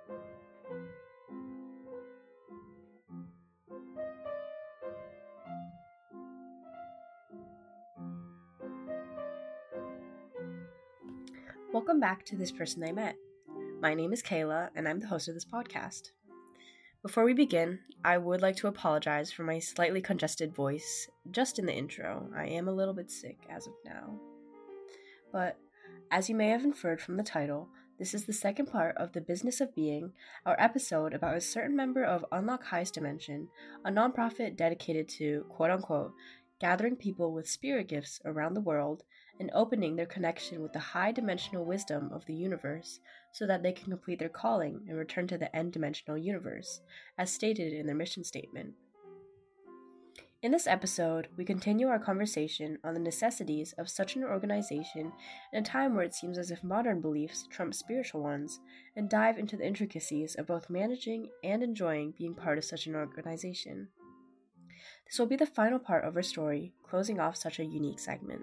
Welcome back to This Person I Met. My name is Kayla, and I'm the host of this podcast. Before we begin, I would like to apologize for my slightly congested voice just in the intro. I am a little bit sick as of now. But, as you may have inferred from the title, this is the second part of The Business of Being, our episode about a certain member of Unlock Highest Dimension, a nonprofit dedicated to, quote-unquote, gathering people with spirit gifts around the world and opening their connection with the high-dimensional wisdom of the universe so that they can complete their calling and return to the n-dimensional universe, as stated in their mission statement. In this episode, we continue our conversation on the necessities of such an organization in a time where it seems as if modern beliefs trump spiritual ones, and dive into the intricacies of both managing and enjoying being part of such an organization. This will be the final part of our story, closing off such a unique segment.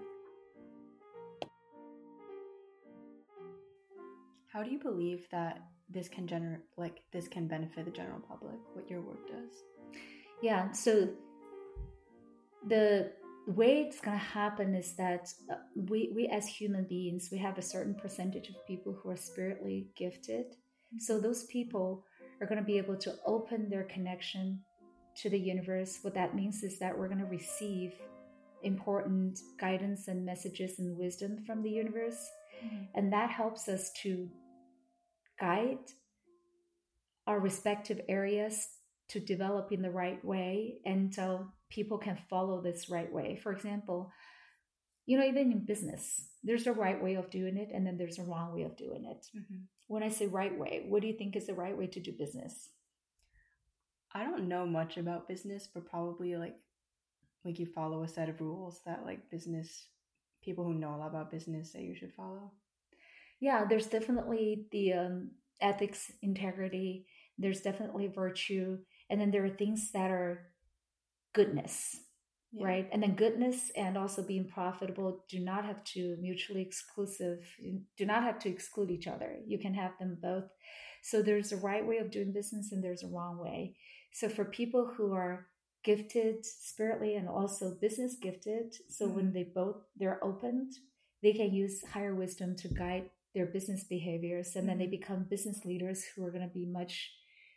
How do you believe that this can benefit the general public, what your work does? Yeah, so the way it's going to happen is that we as human beings, we have a certain percentage of people who are spiritually gifted. So those people are going to be able to open their connection to the universe. What that means is that we're going to receive important guidance and messages and wisdom from the universe. Mm-hmm. And that helps us to guide our respective areas to develop in the right way, and so people can follow this right way. For example, even in business, there's a right way of doing it, and then there's a wrong way of doing it. Mm-hmm. When I say right way, what do you think is the right way to do business? I don't know much about business, but probably like you follow a set of rules that business people who know a lot about business say you should follow. Yeah, there's definitely the ethics, integrity. There's definitely virtue. And then there are things that are goodness, right? And then goodness and also being profitable do not have to do not have to exclude each other. You can have them both. So there's a right way of doing business and there's a wrong way. So for people who are gifted spiritually and also business gifted, so when they're opened, they can use higher wisdom to guide their business behaviors, and then they become business leaders who are going to be much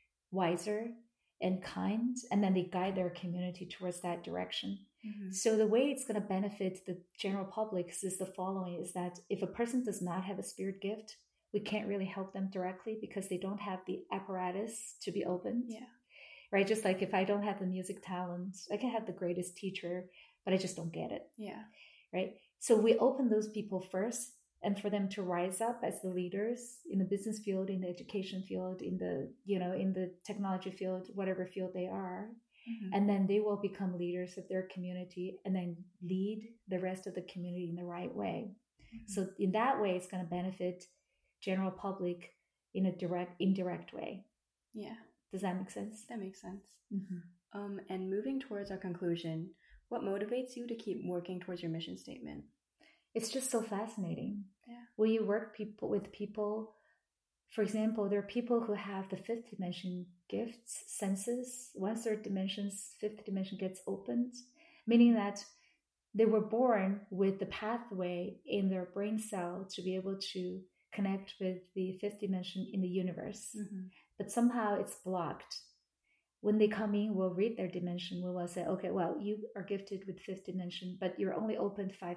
wiser and kind, and then they guide their community towards that direction. Mm-hmm. So the way it's going to benefit the general public is the following, is that if a person does not have a spirit gift, we can't really help them directly because they don't have the apparatus to be opened. Yeah. Right? Just like if I don't have the music talent, I can have the greatest teacher, but I just don't get it. Yeah. Right? So we open those people first, and for them to rise up as the leaders in the business field, in the education field, in the, in the technology field, whatever field they are. Mm-hmm. And then they will become leaders of their community and then lead the rest of the community in the right way. Mm-hmm. So in that way, it's going to benefit general public in a indirect way. Yeah. Does that make sense? That makes sense. Mm-hmm. And moving towards our conclusion, what motivates you to keep working towards your mission statement? It's just so fascinating. Yeah. When you work with people, for example, there are people who have the fifth dimension gifts, senses. Once their fifth dimension gets opened, meaning that they were born with the pathway in their brain cell to be able to connect with the fifth dimension in the universe. Mm-hmm. But somehow it's blocked. When they come in, we'll read their dimension. We will say, okay, well, you are gifted with fifth dimension, but you're only open 5%.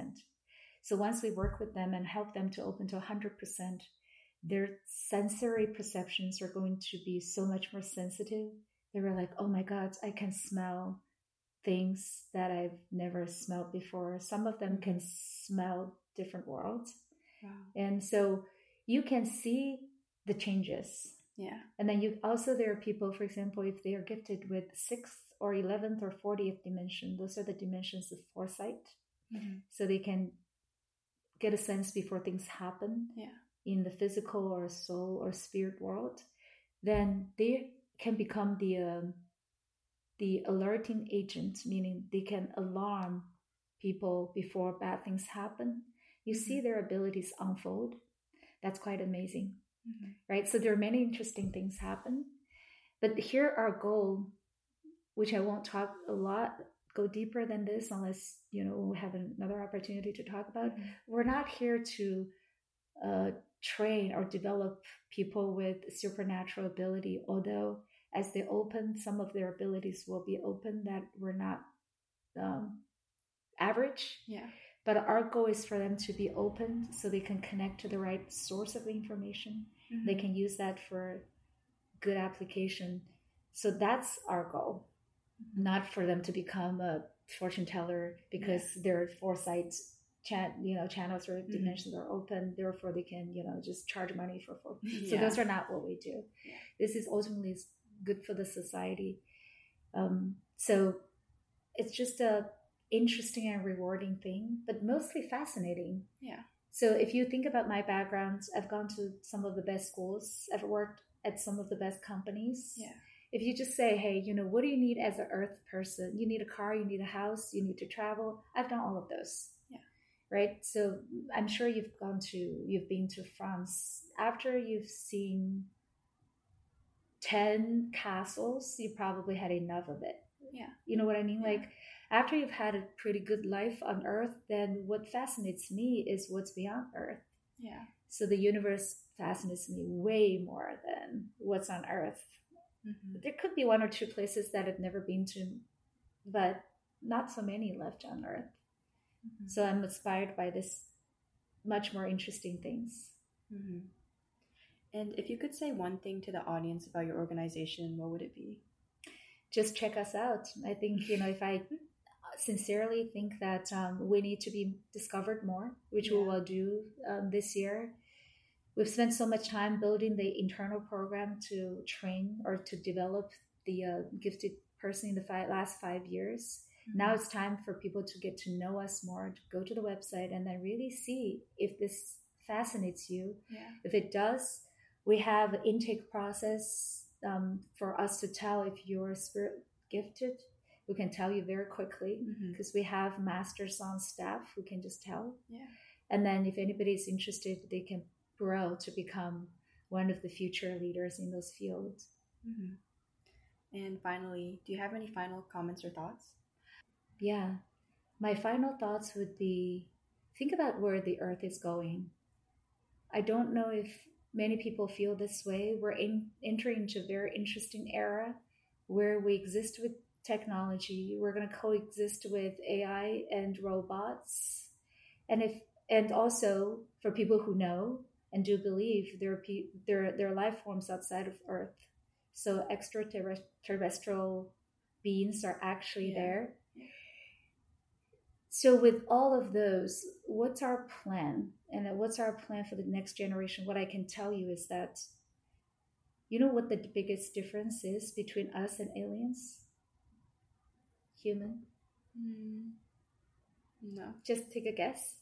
So once we work with them and help them to open to 100%, their sensory perceptions are going to be so much more sensitive. They were like, oh my God, I can smell things that I've never smelled before. Some of them can smell different worlds. Wow. And so you can see the changes. Yeah. And then there are people, for example, if they are gifted with 6th or 11th or 40th dimension, those are the dimensions of foresight. Mm-hmm. So they can get a sense before things happen in the physical or soul or spirit world. Then they can become the alerting agent, meaning they can alarm people before bad things happen. You see their abilities unfold. That's quite amazing. right? So there are many interesting things happen. But here our goal, which I won't talk a lot, go deeper than this unless, we have another opportunity to talk about. We're not here to train or develop people with supernatural ability, although as they open, some of their abilities will be open that were not average. Yeah. But our goal is for them to be open so they can connect to the right source of information. They can use that for good application. So that's our goal, not for them to become a fortune teller because their foresight channels or dimensions are open. Therefore, they can, just charge money for. So those are not what we do. Yeah. This is ultimately good for the society. So it's just a interesting and rewarding thing, but mostly fascinating. Yeah. So if you think about my background, I've gone to some of the best schools. I've worked at some of the best companies. Yeah. If you just say, hey, what do you need as an earth person? You need a car, you need a house, you need to travel. I've done all of those. Yeah. Right. So I'm sure you've been to France. After you've seen 10 castles, you probably had enough of it. Yeah. You know what I mean? Yeah. Like after you've had a pretty good life on earth, then what fascinates me is what's beyond earth. Yeah. So the universe fascinates me way more than what's on earth. There could be one or two places that I've never been to, but not so many left on earth. So I'm inspired by this much more interesting things. And if you could say one thing to the audience about your organization, what would it be? Just check us out. I think, if I sincerely think that we need to be discovered more, which we will do this year. We've spent so much time building the internal program to train or to develop the gifted person in the last 5 years. Now it's time for people to get to know us more, to go to the website and then really see if this fascinates you. Yeah. If it does, we have an intake process for us to tell if you're spirit gifted. We can tell you very quickly because we have masters on staff who can just tell. Yeah. And then if anybody's interested, they can grow to become one of the future leaders in those fields. And finally, do you have any final comments or thoughts? Yeah. My final thoughts would be, think about where the earth is going. I don't know if many people feel this way. We're entering into a very interesting era where we exist with technology. We're going to coexist with AI and robots. And also for people who know and do believe there are life forms outside of Earth. So extraterrestrial beings are actually there. So with all of those, what's our plan? And what's our plan for the next generation? What I can tell you is that, you know what the biggest difference is between us and aliens? Human? No. Just take a guess.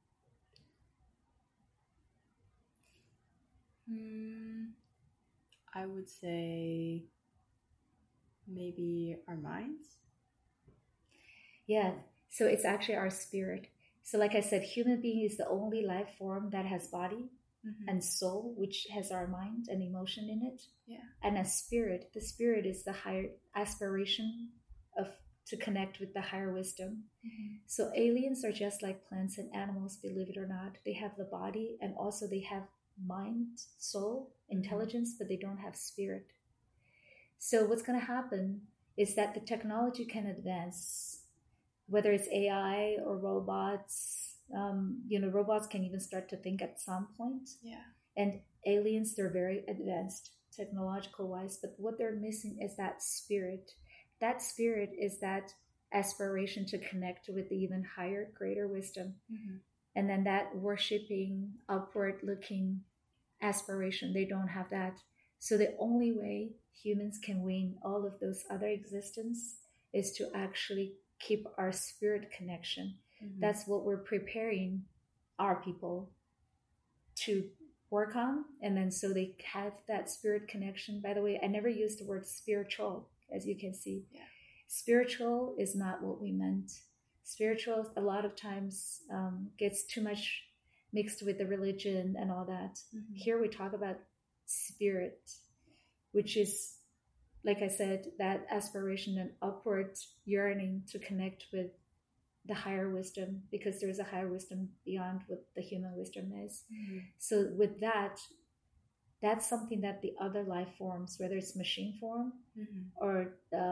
I would say maybe our minds. Yeah, so it's actually our spirit. So like I said, human being is the only life form that has body and soul, which has our mind and emotion in it. Yeah. And a spirit, the spirit is the higher aspiration to connect with the higher wisdom. So aliens are just like plants and animals, believe it or not. They have the body and also they have mind, soul, intelligence, but they don't have spirit. So what's going to happen is that the technology can advance, whether it's AI or robots. Robots can even start to think at some point. Yeah. And aliens, they're very advanced technological wise, but what they're missing is that spirit. That spirit is that aspiration to connect with the even higher, greater wisdom. And then that worshiping, upward looking aspiration, they don't have that. So the only way humans can win all of those other existence is to actually keep our spirit connection. That's what we're preparing our people to work on. And then so they have that spirit connection. By the way, I never used the word spiritual, as you can see. Yeah. Spiritual is not what we meant. Spiritual a lot of times gets too much mixed with the religion and all that. Here we talk about spirit, which is, like I said, that aspiration and upward yearning to connect with the higher wisdom, because there's a higher wisdom beyond what the human wisdom is. So with that, that's something that the other life forms, whether it's machine form or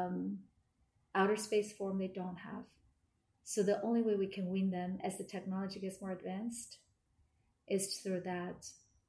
outer space form, they don't have. So the only way we can win them as the technology gets more advanced is through that.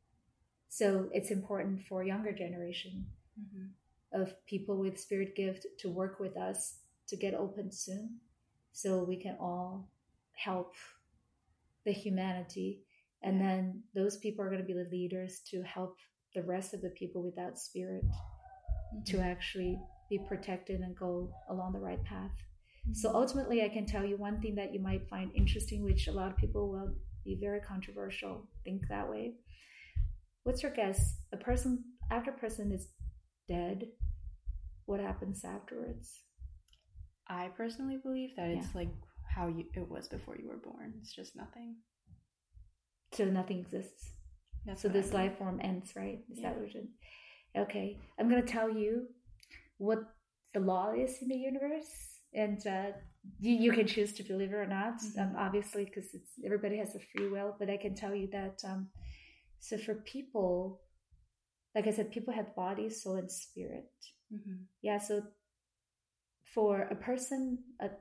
So it's important for younger generation of people with spirit gift to work with us to get open soon, so we can all help the humanity. And then those people are going to be the leaders to help the rest of the people without spirit to actually be protected and go along the right path. So ultimately, I can tell you one thing that you might find interesting, which a lot of people will be very controversial, think that way. What's your guess? After a person is dead, what happens afterwards? I personally believe that it's like how it was before you were born. It's just nothing. So nothing exists. So this life form ends, right? Is that what you're... Okay. I'm going to tell you what the law is in the universe, and you can choose to believe it or not, obviously, because everybody has a free will. But I can tell you that so for people, like I said, people have body, soul, and spirit. Yeah. So for a person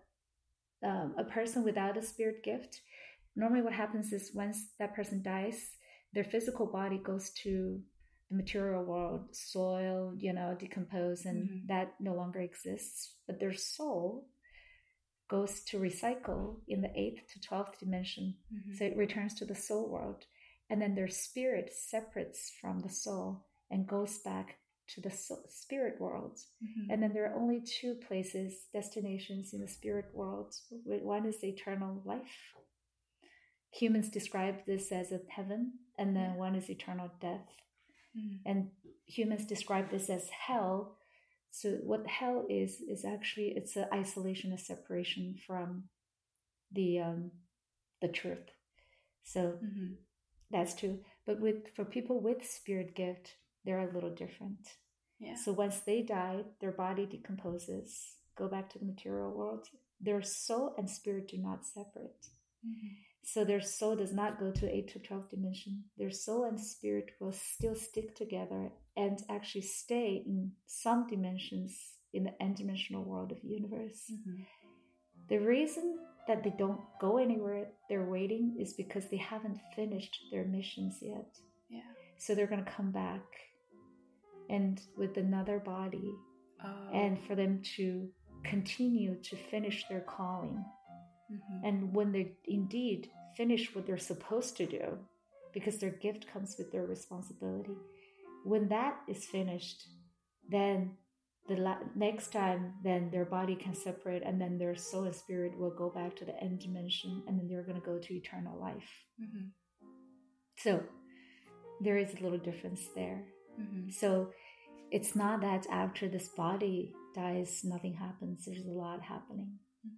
without a spirit gift, normally what happens is once that person dies, their physical body goes to the material world, soil, decompose, and that no longer exists. But their soul goes to recycle in the 8th to 12th dimension. So it returns to the soul world. And then their spirit separates from the soul and goes back to the spirit world. And then there are only 2 places, destinations in the spirit world. One is eternal life. Humans describe this as a heaven, and then one is eternal death. And humans describe this as hell. So what hell is actually, it's an isolation, a separation from the truth. So that's true. But for people with spirit gift, they're a little different. Yeah. So once they die, their body decomposes, go back to the material world. Their soul and spirit do not separate. So their soul does not go to 8 to 12 dimension. Their soul and spirit will still stick together and actually stay in some dimensions in the n-dimensional world of the universe. The reason that they don't go anywhere, they're waiting, is because they haven't finished their missions yet. Yeah. So they're going to come back and with another body, and for them to continue to finish their calling. And when they indeed finish what they're supposed to do, because their gift comes with their responsibility, when that is finished, then the next time, then their body can separate, and then their soul and spirit will go back to the end dimension, and then they're going to go to eternal life. So there is a little difference there. So it's not that after this body dies, nothing happens. There's a lot happening.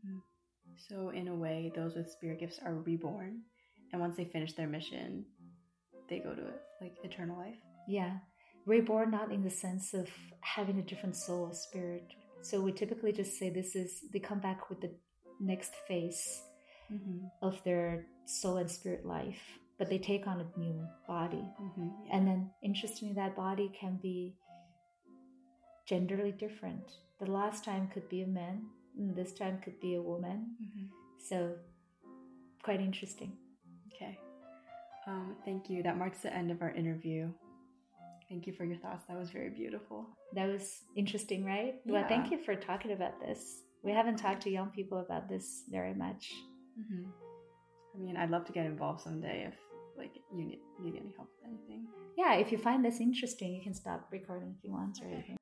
So in a way, those with spirit gifts are reborn, and once they finish their mission, they go to like eternal life. Yeah. Reborn, not in the sense of having a different soul or spirit. So we typically just say they come back with the next phase of their soul and spirit life, but they take on a new body. And then interestingly, that body can be genderly different. The last time could be a man, and this time could be a woman. So quite interesting. Okay. Thank you. That marks the end of our interview. Thank you for your thoughts. That was very beautiful. That was interesting, right? Yeah. Well, thank you for talking about this. We haven't talked to young people about this very much. I mean, I'd love to get involved someday if you need any help with anything. Yeah, if you find this interesting, you can stop recording if you want or anything.